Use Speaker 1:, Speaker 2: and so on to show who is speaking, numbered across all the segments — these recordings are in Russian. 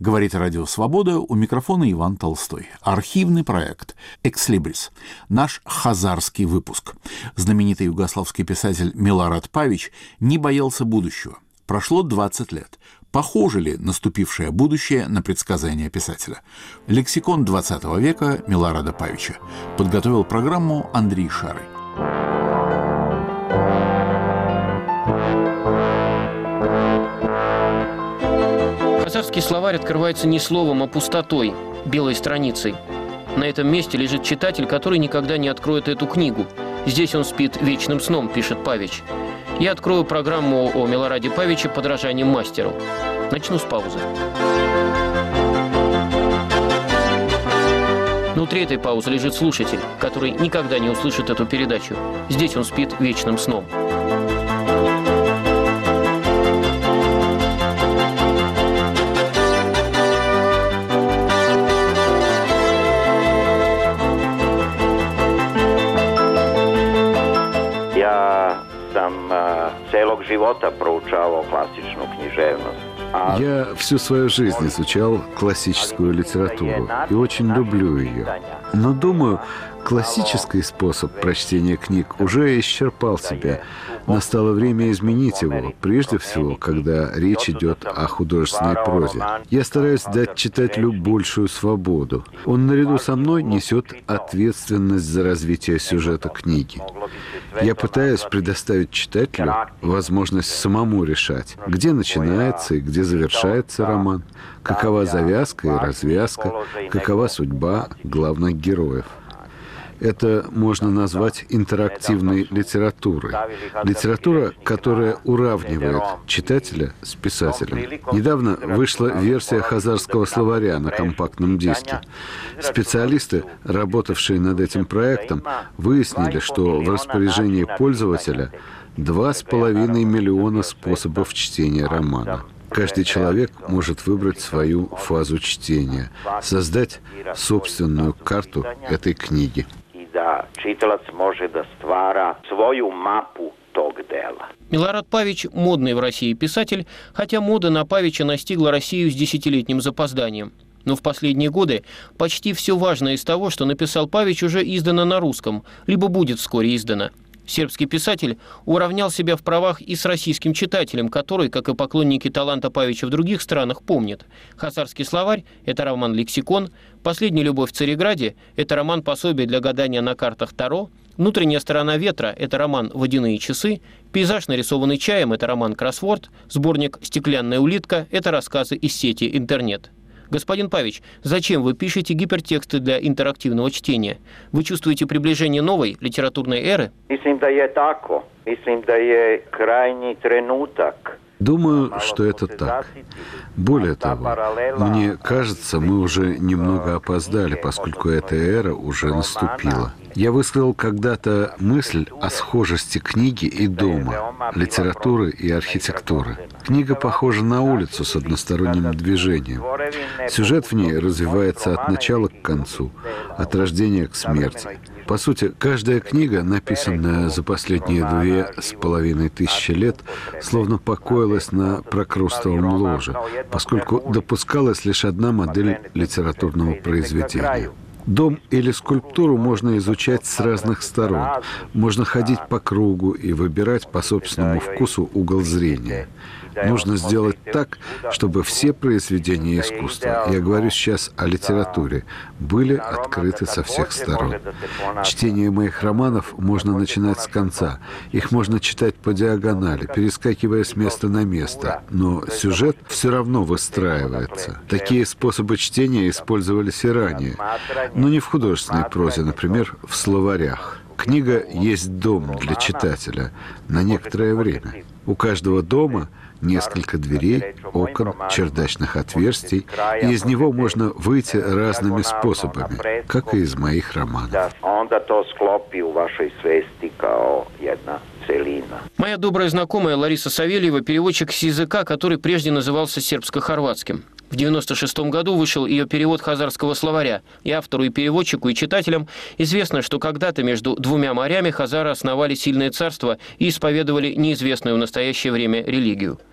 Speaker 1: Говорит Радио Свобода, у микрофона Иван Толстой. Архивный проект «Экслибрис». Наш хазарский выпуск. Знаменитый югославский писатель Милорад Павич не боялся будущего. Прошло 20 лет. Похоже ли наступившее будущее на предсказания писателя? Лексикон 20 века Милорада Павича. Подготовил программу Андрей Шарый.
Speaker 2: Хазарский словарь открывается не словом, а пустотой, белой страницей. На этом месте лежит читатель, который никогда не откроет эту книгу. Здесь он спит вечным сном, пишет Павич. Я открою программу о Милораде Павиче «Подражание мастеру». Начну с паузы. Внутри этой паузы лежит слушатель, который никогда не услышит эту передачу. Здесь он спит вечным сном.
Speaker 3: Я всю свою жизнь изучал классическую литературу и очень люблю ее. Но, думаю, классический способ прочтения книг уже исчерпал себя. Настало время изменить его, прежде всего, когда речь идет о художественной прозе. Я стараюсь дать читателю большую свободу. Он наряду со мной несет ответственность за развитие сюжета книги. Я пытаюсь предоставить читателю возможность самому решать, где начинается и где завершается роман, какова завязка и развязка, какова судьба главных героев. Это можно назвать интерактивной литературой. Литература, которая уравнивает читателя с писателем. Недавно вышла версия хазарского словаря на компактном диске. Специалисты, работавшие над этим проектом, выяснили, что в распоряжении пользователя 2,5 миллиона способов чтения романа. Каждый человек может выбрать свою фазу чтения, создать собственную карту этой книги.
Speaker 2: Милорад Павич – модный в России писатель, хотя мода на Павича настигла Россию с 10-летним запозданием. Но в последние годы почти все важное из того, что написал Павич, уже издано на русском, либо будет вскоре издано. Сербский писатель уравнял себя в правах и с российским читателем, который, как и поклонники таланта Павича в других странах, помнит. Хазарский словарь – это роман-лексикон, «Последняя любовь в Цареграде» – это роман-пособие для гадания на картах Таро, «Внутренняя сторона ветра» – это роман «Водяные часы», «Пейзаж, нарисованный чаем» – это роман «Кроссворд», сборник «Стеклянная улитка» – это рассказы из сети «Интернет». Господин Павич, зачем вы пишете гипертексты для интерактивного чтения? Вы чувствуете приближение новой литературной эры?
Speaker 3: Думаю, что это так. Более того, мне кажется, мы уже немного опоздали, поскольку эта эра уже наступила. Я высказал когда-то мысль о схожести книги и дома, литературы и архитектуры. Книга похожа на улицу с односторонним движением. Сюжет в ней развивается от начала к концу, от рождения к смерти. По сути, каждая книга, написанная за последние 2500 лет, словно покоилась на прокрустовом ложе, поскольку допускалась лишь одна модель литературного произведения. Дом или скульптуру можно изучать с разных сторон. Можно ходить по кругу и выбирать по собственному вкусу угол зрения. Нужно сделать так, чтобы все произведения искусства, я говорю сейчас о литературе, были открыты со всех сторон. Чтение моих романов можно начинать с конца. Их можно читать по диагонали, перескакивая с места на место. Но сюжет все равно выстраивается. Такие способы чтения использовались и ранее. Но не в художественной прозе, например, в словарях. Книга есть дом для читателя на некоторое время. У каждого дома несколько дверей, окон, чердачных отверстий, и из него можно выйти разными способами, как и из моих романов.
Speaker 2: Моя добрая знакомая Лариса Савельева – переводчик с языка, который прежде назывался сербско-хорватским. В 1996 году вышел ее перевод хазарского словаря, и автору, и переводчику, и читателям известно, что когда-то между двумя морями хазары основали сильное царство и исповедовали неизвестную в настоящее время религию.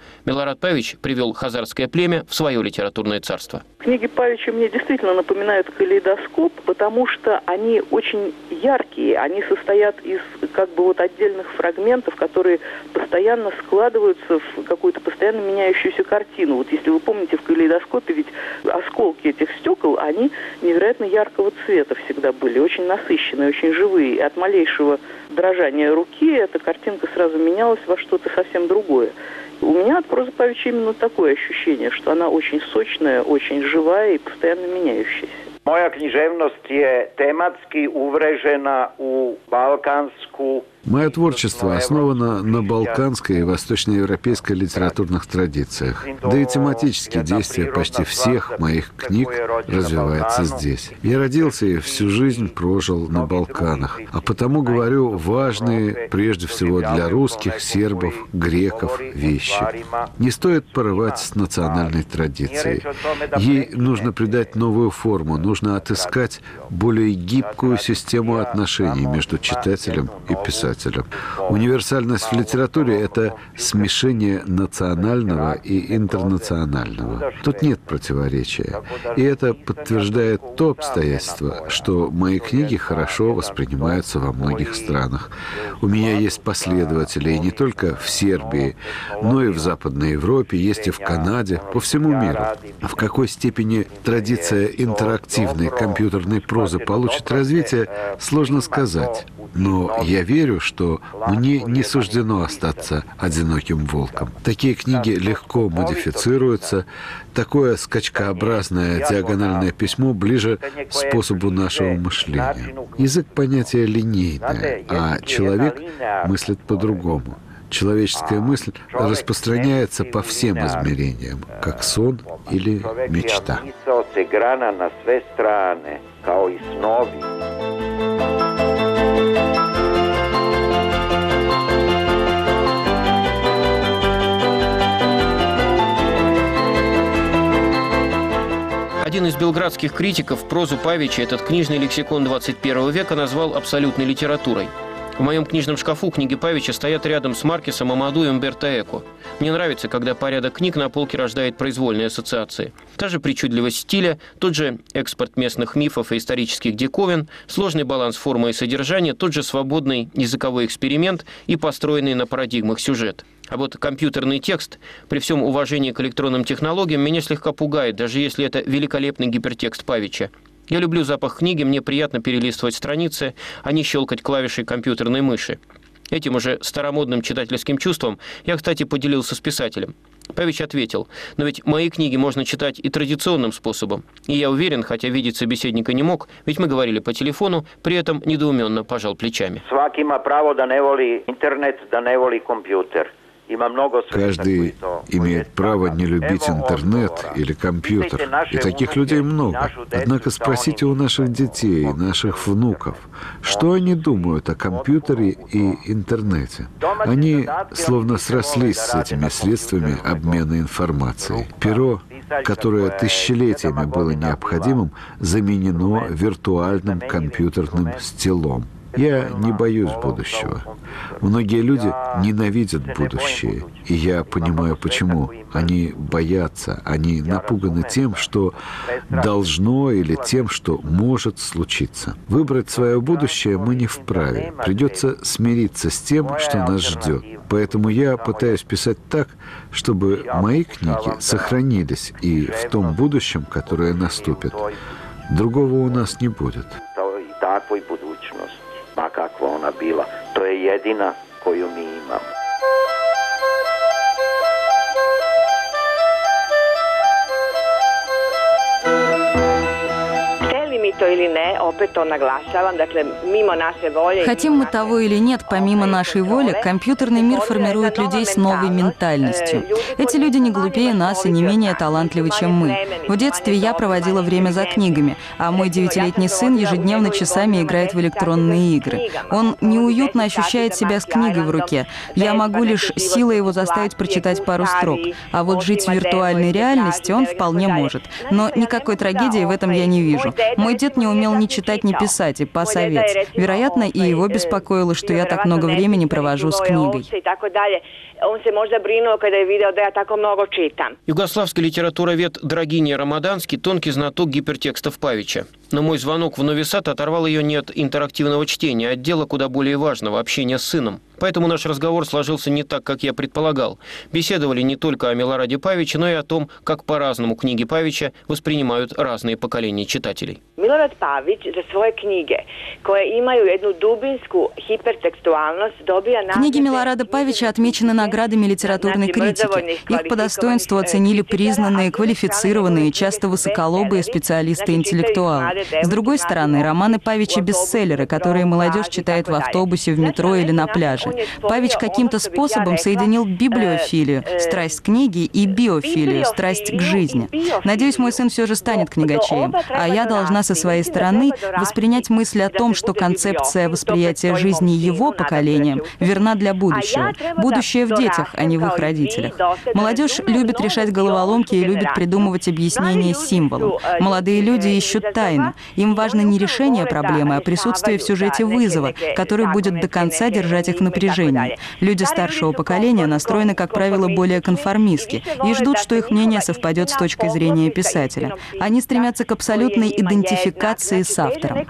Speaker 2: Милорад Павич привел хазарское племя в свое литературное царство.
Speaker 4: Книги Павича мне действительно напоминают калейдоскоп, потому что они очень яркие, они состоят из отдельных фрагментов, которые постоянно складываются в какую-то постоянно меняющуюся картину. Вот если вы помните, в калейдоскопе ведь осколки этих стекол, они невероятно яркого цвета всегда были, очень насыщенные, очень живые. И от малейшего дрожания руки эта картинка сразу менялась во что-то совсем другое. У меня от прозы Павича именно такое ощущение, что она очень сочная, очень живая и постоянно меняющаяся.
Speaker 5: Moja književnost je tematski uvrežena u balkansku.
Speaker 3: Мое творчество основано на балканской и восточноевропейской литературных традициях. Да и тематические действия почти всех моих книг развиваются здесь. Я родился и всю жизнь прожил на Балканах, а потому говорю важные, прежде всего для русских, сербов, греков, вещи. Не стоит порывать с национальной традицией. Ей нужно придать новую форму, нужно отыскать более гибкую систему отношений между читателем и писателем. Универсальность в литературе – это смешение национального и интернационального. Тут нет противоречия. И это подтверждает то обстоятельство, что мои книги хорошо воспринимаются во многих странах. У меня есть последователи и не только в Сербии, но и в Западной Европе, есть и в Канаде, по всему миру. В какой степени традиция интерактивной компьютерной прозы получит развитие, сложно сказать. Но я верю, что мне не суждено остаться одиноким волком. Такие книги легко модифицируются. Такое скачкообразное диагональное письмо ближе к способу нашего мышления. Язык — понятие линейное, а человек мыслит по-другому. Человеческая мысль распространяется по всем измерениям, как сон или мечта.
Speaker 2: Один из белградских критиков прозу Павича этот книжный лексикон 21 века назвал абсолютной литературой. В моем книжном шкафу книги Павича стоят рядом с Маркесом, Амаду и Умберто Эко. Мне нравится, когда порядок книг на полке рождает произвольные ассоциации. Та же причудливость стиля, тот же экспорт местных мифов и исторических диковин, сложный баланс формы и содержания, тот же свободный языковой эксперимент и построенный на парадигмах сюжет. А вот компьютерный текст, при всем уважении к электронным технологиям, меня слегка пугает, даже если это великолепный гипертекст Павича. Я люблю запах книги, мне приятно перелистывать страницы, а не щелкать клавишей компьютерной мыши. Этим уже старомодным читательским чувством я, кстати, поделился с писателем. Павич ответил: но ведь мои книги можно читать и традиционным способом. И я уверен, хотя видеть собеседника не мог, ведь мы говорили по телефону, при этом недоуменно пожал плечами.
Speaker 5: Svaki ima pravo da ne voli internet, da ne voli kompjuter.
Speaker 3: Каждый имеет право не любить интернет или компьютер, и таких людей много. Однако спросите у наших детей, наших внуков, что они думают о компьютере и интернете. Они словно срослись с этими средствами обмена информацией. Перо, которое тысячелетиями было необходимым, заменено виртуальным компьютерным стилом. Я не боюсь будущего. Многие люди ненавидят будущее, и я понимаю, почему. Они боятся, они напуганы тем, что должно или тем, что может случиться. Выбрать свое будущее мы не вправе. Придется смириться с тем, что нас ждет. Поэтому я пытаюсь писать так, чтобы мои книги сохранились и в том будущем, которое наступит. Другого у нас не будет.
Speaker 5: Ma kakva ona bila. To je jedina koju mi imamo.
Speaker 6: Хотим мы того или нет, помимо нашей воли, компьютерный мир формирует людей с новой ментальностью. Эти люди не глупее нас и не менее талантливы, чем мы. В детстве я проводила время за книгами, а мой 9-летний сын ежедневно часами играет в электронные игры. Он неуютно ощущает себя с книгой в руке. Я могу лишь силой его заставить прочитать пару строк. А вот жить в виртуальной реальности он вполне может. Но никакой трагедии в этом я не вижу. Мой дед не умел ни читать, ни писать, и пас овец. Вероятно, и его беспокоило, что я так много времени провожу с книгой.
Speaker 7: Он се možda brinuo kada je video da ja tako mnogo čitam.
Speaker 2: Югославский литературовед Драгинья Рамаданский – тонкий знаток гипертекстов Павича. Но мой звонок в Нови Сад оторвал ее не от интерактивного чтения, а от дела куда более важного – общения с сыном. Поэтому наш разговор сложился не так, как я предполагал. Беседовали не только о Милораде Павиче, но и о том, как по-разному книги Павича воспринимают разные поколения читателей.
Speaker 7: Milorad Pavić za svoje knjige, koje imaju jednu dubinsku hipertekstualnost, dobija nagrade...
Speaker 6: Книги Милорада Павича отмечены наградами литературной критики. Их по достоинству оценили признанные, квалифицированные, часто высоколобые специалисты-интеллектуалы. С другой стороны, романы Павича – бестселлеры, которые молодежь читает в автобусе, в метро или на пляже. Павич каким-то способом соединил библиофилию, страсть к книге, и биофилию, страсть к жизни. Надеюсь, мой сын все же станет книгачеем, а я должна со своей стороны воспринять мысль о том, что концепция восприятия жизни его поколением верна для будущего. Будущее в детях, а не в их родителях. Молодежь любит решать головоломки и любит придумывать объяснения символам. Молодые люди ищут тайну. Им важно не решение проблемы, а присутствие в сюжете вызова, который будет до конца держать их в напряжении. Люди старшего поколения настроены, как правило, более конформистски и ждут, что их мнение совпадет с точкой зрения писателя. Они стремятся к абсолютной идентификации с автором.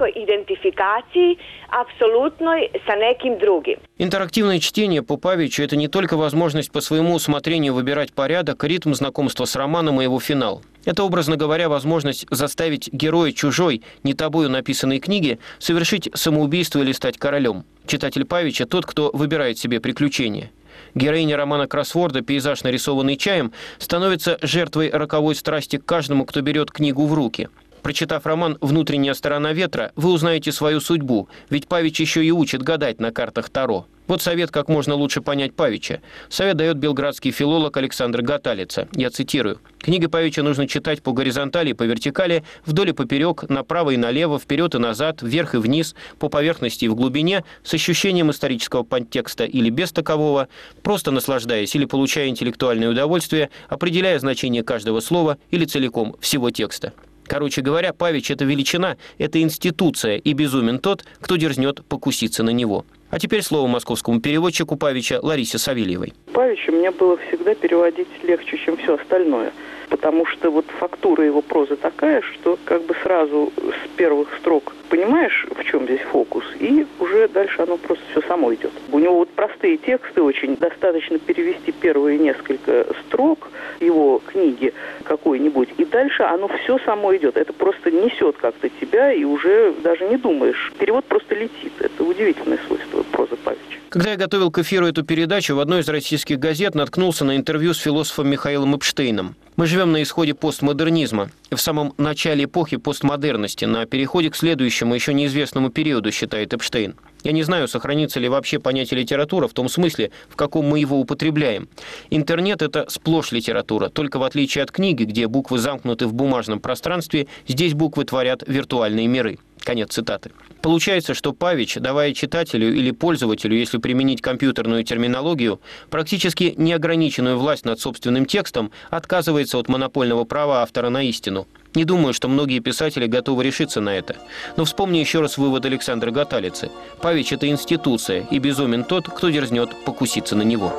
Speaker 2: Интерактивное чтение по Павичу – это не только возможность по своему усмотрению выбирать порядок, ритм знакомства с романом и его финал. Это, образно говоря, возможность заставить героя чужой, не тобою написанной книги, совершить самоубийство или стать королем. Читатель Павича – тот, кто выбирает себе приключения. Героиня романа кроссворда «Пейзаж, нарисованный чаем» становится жертвой роковой страсти к каждому, кто берет книгу в руки. Прочитав роман «Внутренняя сторона ветра», вы узнаете свою судьбу, ведь Павич еще и учит гадать на картах Таро. Вот совет, как можно лучше понять Павича. Совет дает белградский филолог Александр Гаталица. Я цитирую. «Книги Павича нужно читать по горизонтали и по вертикали, вдоль и поперек, направо и налево, вперед и назад, вверх и вниз, по поверхности и в глубине, с ощущением исторического подтекста или без такового, просто наслаждаясь или получая интеллектуальное удовольствие, определяя значение каждого слова или целиком всего текста». Короче говоря, Павич – это величина, это институция, и безумен тот, кто дерзнет покуситься на него. А теперь слово московскому переводчику Павича Ларисе Савельевой.
Speaker 4: Павича мне было всегда переводить легче, чем все остальное. Потому что вот фактура его прозы такая, что как бы сразу с первых строк понимаешь, в чем здесь фокус, и уже дальше оно просто все само идет. У него вот простые тексты очень, достаточно перевести первые несколько строк его книги какой-нибудь, и дальше оно все само идет. Это просто несет как-то тебя, и уже даже не думаешь. Перевод просто летит. Это удивительное свойство прозы Павича.
Speaker 2: Когда я готовил к эфиру эту передачу, в одной из российских газет наткнулся на интервью с философом Михаилом Эпштейном. Мы живем на исходе постмодернизма, в самом начале эпохи постмодерности, на переходе к следующему, еще неизвестному периоду, считает Эпштейн. Я не знаю, сохранится ли вообще понятие литература в том смысле, в каком мы его употребляем. Интернет – это сплошь литература, только в отличие от книги, где буквы замкнуты в бумажном пространстве, здесь буквы творят виртуальные миры. Конец цитаты. Получается, что Павич, давая читателю или пользователю, если применить компьютерную терминологию, практически неограниченную власть над собственным текстом, отказывается от монопольного права автора на истину. Не думаю, что многие писатели готовы решиться на это. Но вспомни еще раз вывод Александра Гаталицы. Павич – это институция, и безумен тот, кто дерзнет покуситься на него.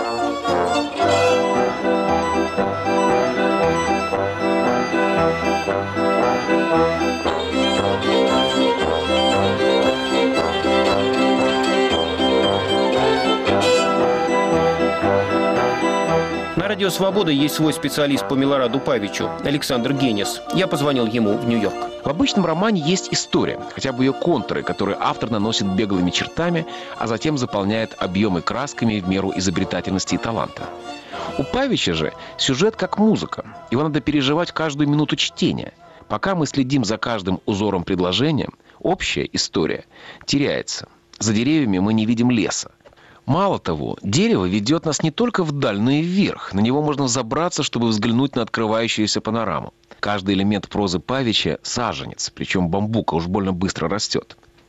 Speaker 2: На Радио Свобода есть свой специалист по Милораду Павичу, Александр Генис. Я позвонил ему в Нью-Йорк.
Speaker 8: В обычном романе есть история, хотя бы ее контуры, которые автор наносит беглыми чертами, а затем заполняет объемы красками в меру изобретательности и таланта. У Павича же сюжет как музыка. Его надо переживать каждую минуту чтения. Пока мы следим за каждым узором предложения, общая история теряется. За деревьями мы не видим леса. Мало того, дерево ведет нас не только вдаль, но и вверх. На него можно взобраться, чтобы взглянуть на открывающуюся панораму. Каждый элемент прозы Павича – саженец, причем бамбука уж больно быстро растет.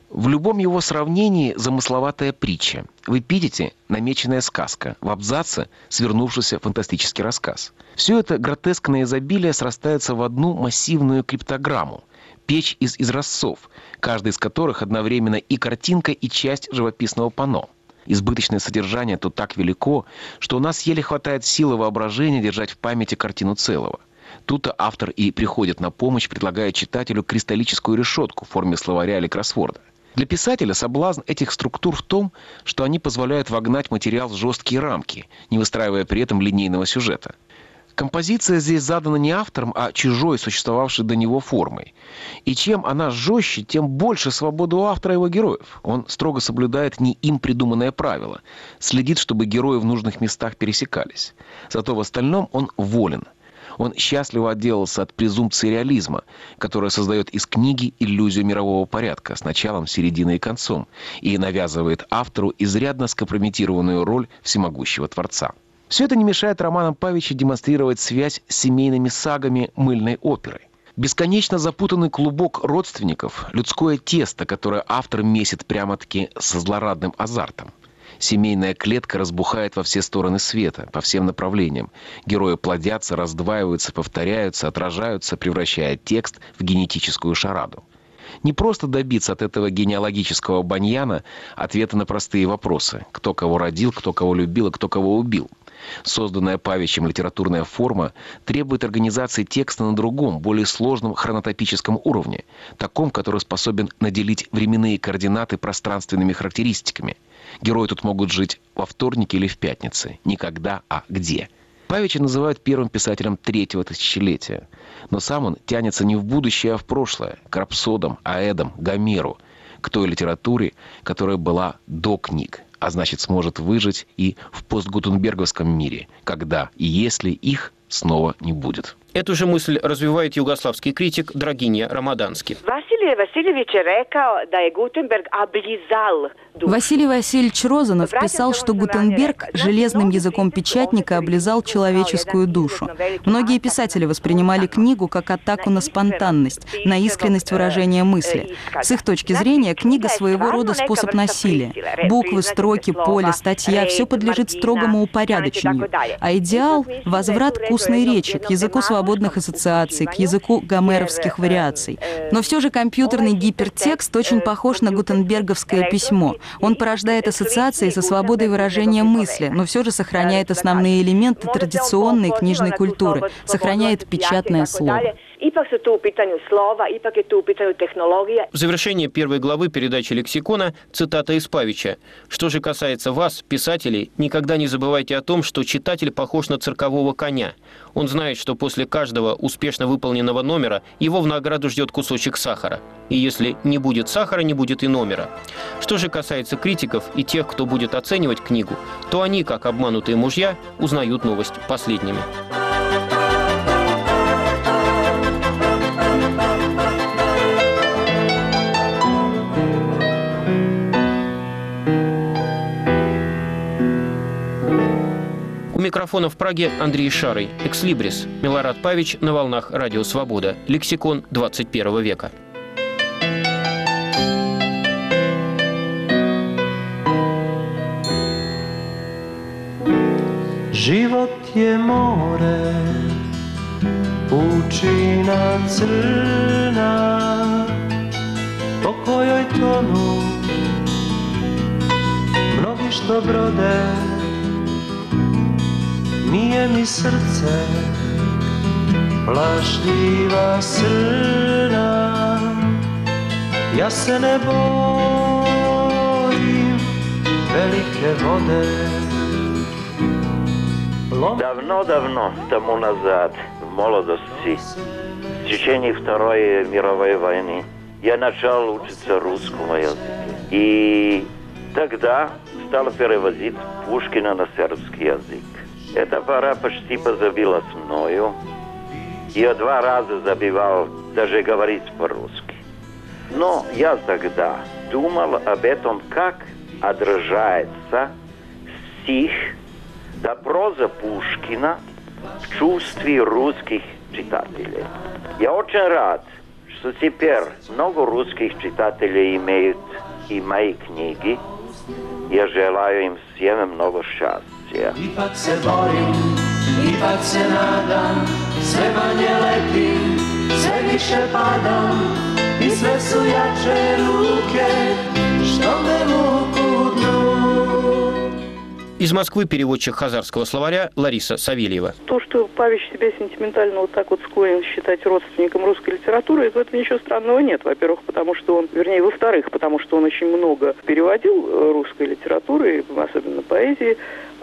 Speaker 8: В любом его сравнении замысловатая притча. В эпитете намеченная сказка, в абзаце свернувшийся фантастический рассказ. Все это гротескное изобилие срастается в одну массивную криптограмму. Печь из изразцов, каждый из которых одновременно и картинка, и часть живописного панно. Избыточное содержание тут так велико, что у нас еле хватает силы воображения держать в памяти картину целого. Тут-то автор и приходит на помощь, предлагая читателю кристаллическую решетку в форме словаря или кроссворда. Для писателя соблазн этих структур в том, что они позволяют вогнать материал в жесткие рамки, не выстраивая при этом линейного сюжета. Композиция здесь задана не автором, а чужой, существовавшей до него формой. И чем она жестче, тем больше свободы у автора и его героев. Он строго соблюдает не им придуманное правило, следит, чтобы герои в нужных местах пересекались. Зато в остальном он волен. Он счастливо отделался от презумпции реализма, которая создает из книги иллюзию мирового порядка с началом, серединой и концом, и навязывает автору изрядно скомпрометированную роль всемогущего творца. Все это не мешает романам Павича демонстрировать связь с семейными сагами мыльной оперы. Бесконечно запутанный клубок родственников, людское тесто, которое автор месит прямо-таки со злорадным азартом. Семейная клетка разбухает во все стороны света, по всем направлениям. Герои плодятся, раздваиваются, повторяются, отражаются, превращая текст в генетическую шараду. Не просто добиться от этого генеалогического баньяна ответа на простые вопросы. Кто кого родил, кто кого любил и кто кого убил. Созданная Павичем литературная форма требует организации текста на другом, более сложном хронотопическом уровне, таком, который способен наделить временные координаты пространственными характеристиками. Герои тут могут жить во вторник или в пятнице. Не когда, а где. Павича называют первым писателем третьего тысячелетия. Но сам он тянется не в будущее, а в прошлое. К рапсодам, аэдам, Гомеру. К той литературе, которая была до книг. А значит, сможет выжить и в постгутенберговском мире, когда и если их снова не будет.
Speaker 2: Эту же мысль развивает югославский критик Драгинья Рамадански.
Speaker 6: Василий Васильевич Розанов писал, что Гутенберг железным языком печатника облизал человеческую душу. Многие писатели воспринимали книгу как атаку на спонтанность, на искренность выражения мысли. С их точки зрения, книга своего рода способ насилия. Буквы, строки, поле, статья – все подлежит строгому упорядочению. А идеал – возврат к устной речи, к языку свободных ассоциаций, к языку гомеровских вариаций. Но все же компьютерный гипертекст очень похож на гутенберговское письмо. Он порождает ассоциации со свободой выражения мысли, но все же сохраняет основные элементы традиционной книжной культуры, сохраняет печатное слово.
Speaker 2: В завершение первой главы передачи «Лексикона» цитата из Павича. «Что же касается вас, писателей, никогда не забывайте о том, что читатель похож на циркового коня. Он знает, что после каждого успешно выполненного номера его в награду ждет кусочек сахара. И если не будет сахара, не будет и номера. Что же касается критиков и тех, кто будет оценивать книгу, то они, как обманутые мужья, узнают новость последними». У микрофона в Праге Андрей Шарый. «Экслибрис». Милорад Павич на волнах Радио Свобода. Лексикон 21 века.
Speaker 9: Život je more, pučina crna, po kojoj tonu mnogi što brode. Nije mi srce plašljiva srna, ja se ne bojim velike vode.
Speaker 5: Давно тому назад, в молодости, в течение Второй мировой войны, я начал учиться русскому языку. И тогда стал переводить Пушкина на сербский язык. Эта пора почти позабилась мною. Я 2 раза забивал даже говорить по-русски. Но я тогда думал об этом, как отражается стих да проза Пушкина в чувстве русских читателей. Я очень рад, что теперь много русских читателей имеют и мои книги. Я желаю им всем много счастья.
Speaker 9: Ipak se borim, ipak se nadam, sve manje letim, sve više padam i sve su jače ruke, što me vuku dnu.
Speaker 2: Из Москвы переводчик хазарского словаря Лариса Савельева.
Speaker 4: То, что Павич себя сентиментально вот так вот склонен считать родственником русской литературы, в этом ничего странного нет. Во-первых, потому что он, вернее, во-вторых, потому что он очень много переводил русской литературы, особенно поэзии.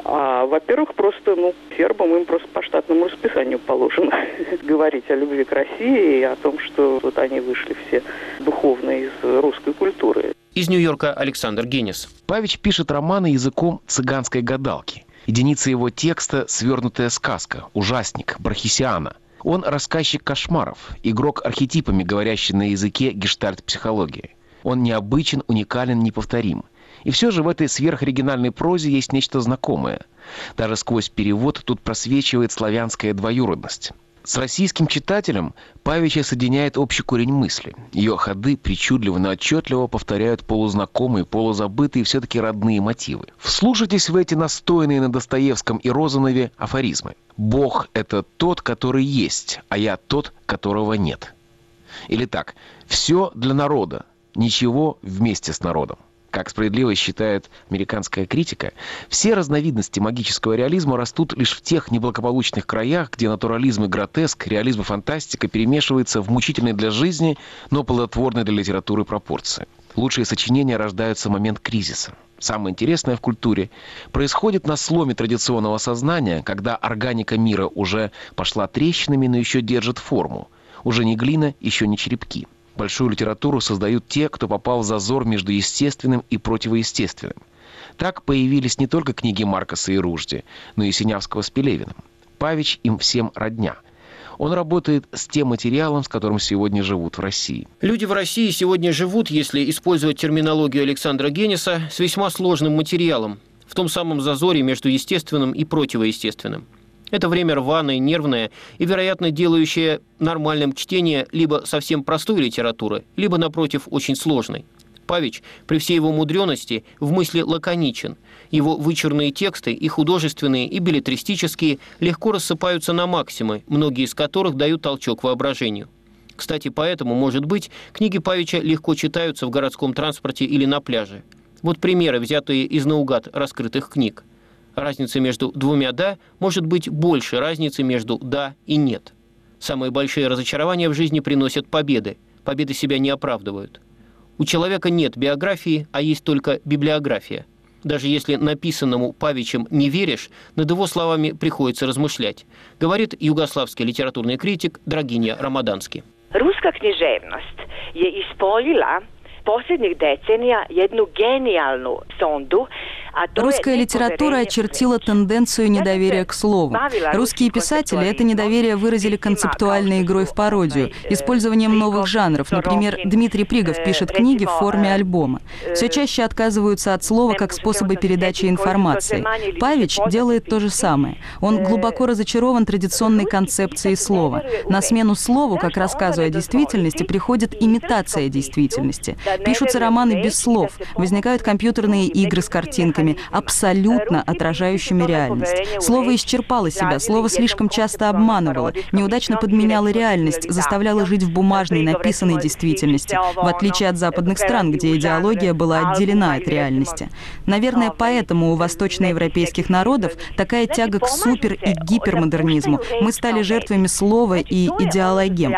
Speaker 4: А, во-первых, просто, сербам им просто по штатному расписанию положено говорить о любви к России и о том, что вот они вышли все духовно из русской культуры.
Speaker 2: Из Нью-Йорка Александр Генис.
Speaker 8: Павич пишет романы языком цыганской гадалки. Единица его текста – свернутая сказка, ужасник, Бархисиана. Он рассказчик кошмаров, игрок архетипами, говорящий на языке гештальт-психологии. Он необычен, уникален, неповторим. И все же в этой сверхоригинальной прозе есть нечто знакомое. Даже сквозь перевод тут просвечивает славянская двоюродность. С российским читателем Павича соединяет общий корень мысли. Ее ходы причудливо, но отчетливо повторяют полузнакомые, полузабытые, все-таки родные мотивы. Вслушайтесь в эти настойные на Достоевском и Розанове афоризмы. «Бог – это тот, который есть, а я тот, которого нет». Или так: «Все для народа, ничего вместе с народом». Как справедливо считает американская критика, все разновидности магического реализма растут лишь в тех неблагополучных краях, где натурализм и гротеск, реализм и фантастика перемешиваются в мучительной для жизни, но плодотворной для литературы пропорции. Лучшие сочинения рождаются в момент кризиса. Самое интересное в культуре происходит на сломе традиционного сознания, когда органика мира уже пошла трещинами, но еще держит форму. Уже не глина, еще не черепки. Большую литературу создают те, кто попал в зазор между естественным и противоестественным. Так появились не только книги Маркоса и Ружди, но и Синявского с Пелевиным. Павич им всем родня. Он работает с тем материалом, с которым сегодня живут в России.
Speaker 2: Люди в России сегодня живут, если использовать терминологию Александра Гениса, с весьма сложным материалом, в том самом зазоре между естественным и противоестественным. Это время рваное, нервное и, вероятно, делающее нормальным чтение либо совсем простой литературы, либо, напротив, очень сложной. Павич, при всей его мудрёности, в мысли лаконичен. Его вычурные тексты, и художественные, и беллетристические, легко рассыпаются на максимы, многие из которых дают толчок воображению. Кстати, поэтому, может быть, книги Павича легко читаются в городском транспорте или на пляже. Вот примеры, взятые из наугад раскрытых книг. Разница между двумя «да» может быть больше разницы между «да» и «нет». Самые большие разочарования в жизни приносят победы. Победы себя не оправдывают. У человека нет биографии, а есть только библиография. Даже если написанному Павичем не веришь, над его словами приходится размышлять, говорит югославский литературный критик Драгинья Рамадански.
Speaker 7: Ruska književnost je ispoljila posljednjih decenija jednu genijalnu sondu.
Speaker 6: Русская литература очертила тенденцию недоверия к слову. Русские писатели это недоверие выразили концептуальной игрой в пародию, использованием новых жанров. Например, Дмитрий Пригов пишет книги в форме альбома. Все чаще отказываются от слова как способа передачи информации. Павич делает то же самое. Он глубоко разочарован традиционной концепцией слова. На смену слову, как рассказу о действительности, приходит имитация действительности. Пишутся романы без слов, возникают компьютерные игры с картинками, абсолютно отражающими реальность. Слово исчерпало себя, слово слишком часто обманывало, неудачно подменяло реальность, заставляло жить в бумажной, написанной действительности, в отличие от западных стран, где идеология была отделена от реальности. Наверное, поэтому у восточноевропейских народов такая тяга к супер- и гипермодернизму. Мы стали жертвами слова и идеологем.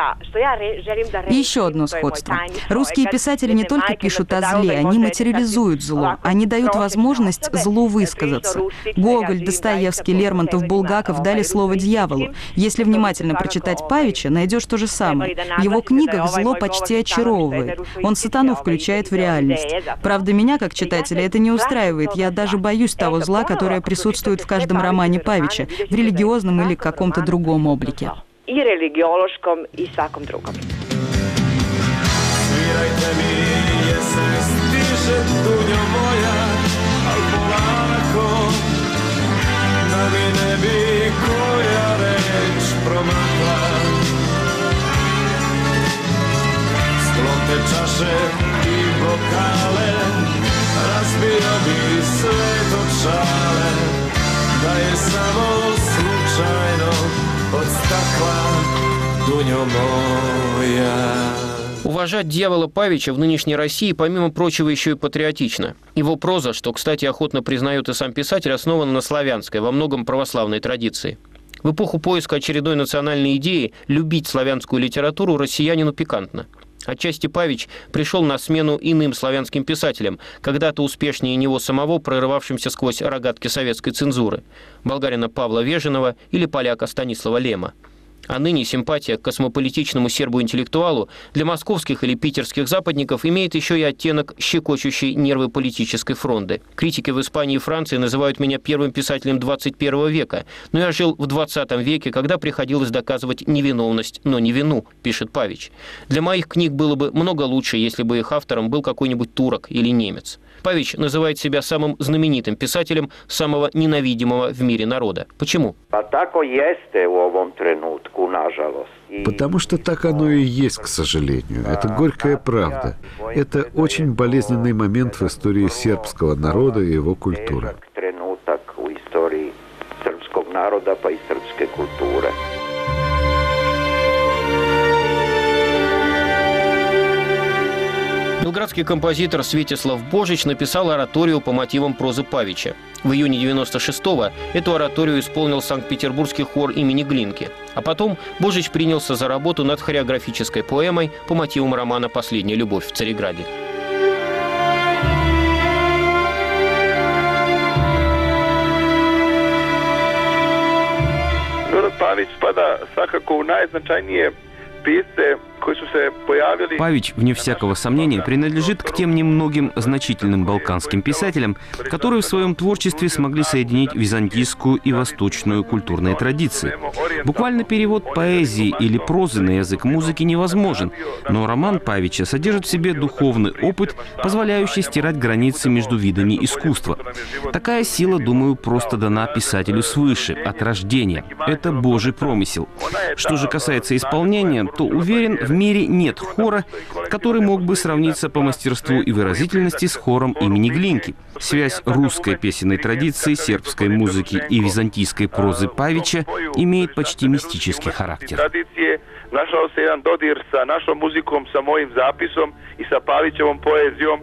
Speaker 6: И еще одно сходство. Русские писатели не только пишут о зле, они материализуют зло, они дают возможность злу высказаться. Гоголь, Достоевский, Лермонтов, Булгаков дали слово дьяволу. Если внимательно прочитать Павича, найдешь то же самое. В его книгах зло почти очаровывает. Он сатану включает в реальность. Правда, меня, как читателя, это не устраивает. Я даже боюсь того зла, которое присутствует в каждом романе Павича, в религиозном или каком-то другом облике.
Speaker 7: И религиološkom, и всяком другом.
Speaker 9: Svirajte mi jesen stiže dunjo moja, al polako, da mi ne bi koja reč promakla. prazne čaše i bokale, razbio bi sve to čale, da je samo slučajno od stakla dunjo moja.
Speaker 2: Уважать дьявола Павича в нынешней России, помимо прочего, еще и патриотично. Его проза, что, кстати, охотно признает и сам писатель, основана на славянской, во многом православной традиции. В эпоху поиска очередной национальной идеи любить славянскую литературу россиянину пикантно. Отчасти Павич пришел на смену иным славянским писателям, когда-то успешнее него самого, прорывавшимся сквозь рогатки советской цензуры, болгарина Павла Веженова или поляка Станислава Лема. А ныне симпатия к космополитичному сербу-интеллектуалу для московских или питерских западников имеет еще и оттенок щекочущей нервы политической фронды. Критики в Испании и Франции называют меня первым писателем 21 века, но я жил в 20 веке, когда приходилось доказывать невиновность, но не вину, пишет Павич. Для моих книг было бы много лучше, если бы их автором был какой-нибудь турок или немец. Павич называет себя самым знаменитым писателем самого ненавидимого в мире народа. Почему?
Speaker 3: Потому что так оно и есть, к сожалению. Это горькая правда. Это очень болезненный момент в истории сербского народа и его культуры.
Speaker 2: Белградский композитор Светислав Божич написал ораторию по мотивам прозы Павича. В июне 96-го эту ораторию исполнил Санкт-Петербургский хор имени Глинки. А потом Божич принялся за работу над хореографической поэмой по мотивам романа «Последняя любовь в Цареграде».
Speaker 10: Павич спада свакако у најзначајније писце кои су се појавили.
Speaker 11: Павич, вне всякого сомнения, принадлежит к тем немногим значительным балканским писателям, которые в своем творчестве смогли соединить византийскую и восточную культурные традиции. Буквально перевод поэзии или прозы на язык музыки невозможен, но роман Павича содержит в себе духовный опыт, позволяющий стирать границы между видами искусства. Такая сила, думаю, просто дана писателю свыше, от рождения. Это Божий промысел. Что же касается исполнения, то, уверен, в мире нет хора, который мог бы сравниться по мастерству и выразительности с хором имени Глинки. Связь русской песенной традиции, сербской музыки и византийской прозы Павича имеет почти мистический характер.
Speaker 10: Našao se jedan dodir sa našom muzikom, sa mojim zapisom i sa Pavićevom poezijom.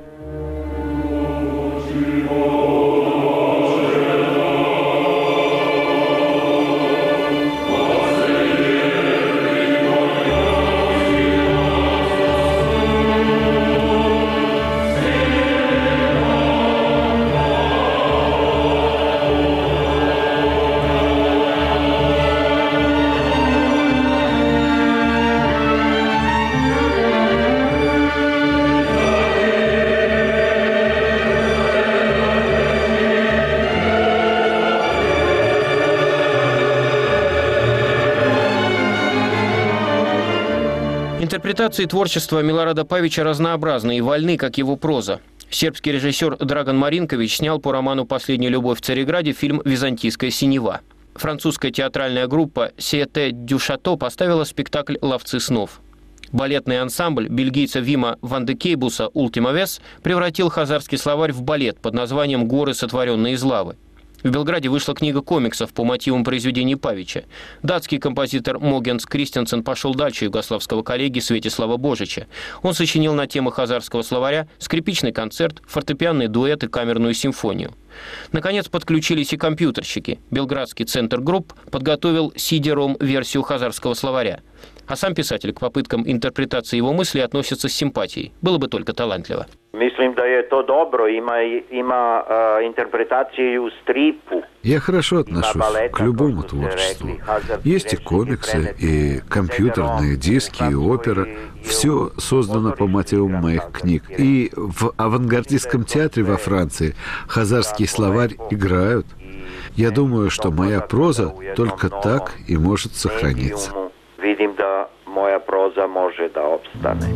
Speaker 2: Интерпретации творчества Милорада Павича разнообразны и вольны, как его проза. Сербский режиссер Драган Маринкович снял по роману «Последняя любовь в Цареграде» фильм «Византийская синева». Французская театральная группа «Сиэте дю Шато» поставила спектакль «Ловцы снов». Балетный ансамбль бельгийца Вима ван де Кейбуса «Ультима Вес» превратил хазарский словарь в балет под названием «Горы, сотворенные из лавы». В Белграде вышла книга комиксов по мотивам произведений Павича. Датский композитор Могенс Кристенсен пошел дальше югославского коллеги Светислава Божича. Он сочинил на темы хазарского словаря скрипичный концерт, фортепианный дуэт и камерную симфонию. Наконец подключились и компьютерщики. Белградский центр групп подготовил CD-ROM-версию хазарского словаря. А сам писатель к попыткам интерпретации его мыслей относится с симпатией. Было бы только талантливо.
Speaker 5: Mislim da je to dobro, ima интерпретацию стрипу.
Speaker 3: Я хорошо отношусь к любому творчеству. Есть и комиксы, и компьютерные диски, и опера. Все создано по мотивам моих книг. И в авангардистском театре во Франции хазарский словарь играют. Я думаю, что моя проза только так и может сохраниться.
Speaker 5: Vidim da moja proza može da opstane.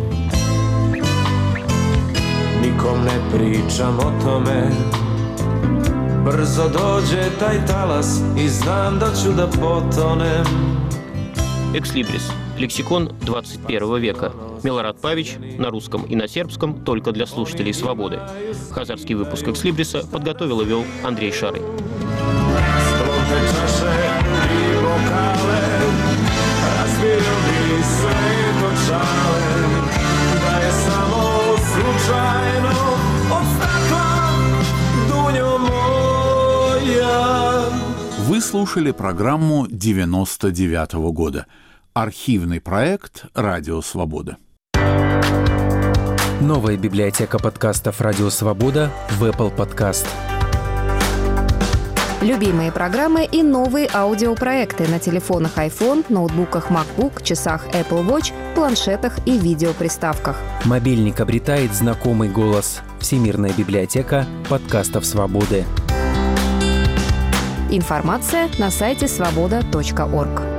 Speaker 9: Nikom ne pričam o tome, brzo dođe taj talas i znam da ću da potonem.
Speaker 2: Экслибрис. Лексикон 21 века. Милорад Павич на русском и на сербском только для слушателей «Свободы». Хазарский выпуск «Экслибриса» подготовил и вел Андрей Шарый.
Speaker 1: Вы слушали программу 99-го года. Архивный проект «Радио Свобода».
Speaker 12: Новая библиотека подкастов «Радио Свобода» в Apple Podcast.
Speaker 13: Любимые программы и новые аудиопроекты на телефонах iPhone, ноутбуках MacBook, часах Apple Watch, планшетах и видеоприставках.
Speaker 12: Мобильник обретает знакомый голос. Всемирная библиотека подкастов «Свободы».
Speaker 13: Информация на сайте svoboda.org.